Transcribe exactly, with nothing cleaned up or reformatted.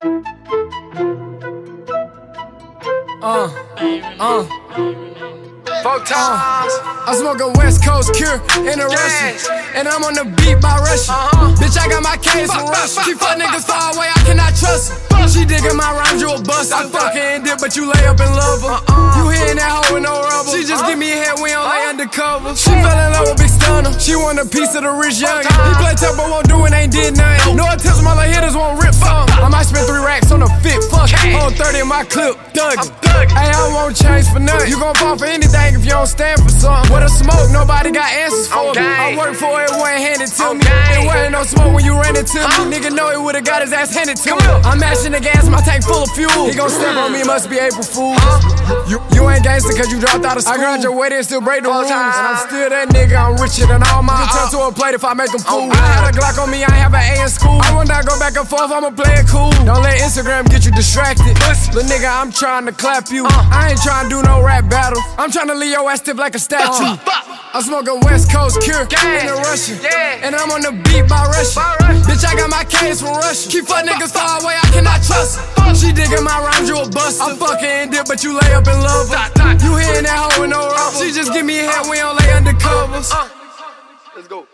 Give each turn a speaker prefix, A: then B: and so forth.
A: Uh, uh. Four times. Uh, I smoke a West Coast cure in a Russian, and I'm on the beat by Russian. Uh-huh. Bitch, I got my case from Russia. She fuck niggas far away, I cannot trust her. She digging my rhymes, you a bust. I fuck her and dip, but you lay up and love her. Uh-uh. You hitting that hoe with no rubber. She just uh-huh. give me a head, we don't lay undercover. She fell in love with Big Stunner. She want a piece of the rich youngin'. He play tough but won't do it, ain't did nothing. No attention, my little hitters won't rip some. I might spend three racks on a fit, fuck. On thirty in my clip, thuggin'. Hey, I won't change for nothing. You gon' fall for anything if you don't stand for something. With a smoke, nobody got answers for me. I worked for it, it wasn't handed to me. It wasn't no smoke when you ran into me. Nigga know he would've got his ass handed to me. I'm mashing the gas, my tank full of fuel. He gon' step on me, must be April Fool's. You, you ain't gangster cause you dropped out of school. I graduated and still break the rules. And I'm still that nigga, I'm richer than all my. You turn to a plate if I make them fool. I had a Glock on me, I have an A in school. I will not go back and forth, I'ma play it cool. Don't let Instagram get you distracted. Little nigga, I'm trying to clap you. I ain't trying to do no rap battle. I'm trying to leave your ass stiff like a statue. I smoke a West Coast cure in a Russian, and I'm on the beat by Russian. Bitch, I got my case from Russia. Keep fuck niggas far away, I cannot trust her. She digging my rhymes, you a bust. I'm fucking and dip, but you lay up and love her. You hitting that hoe with no rubber. She just give me a head, we don't lay undercovers. Let's go.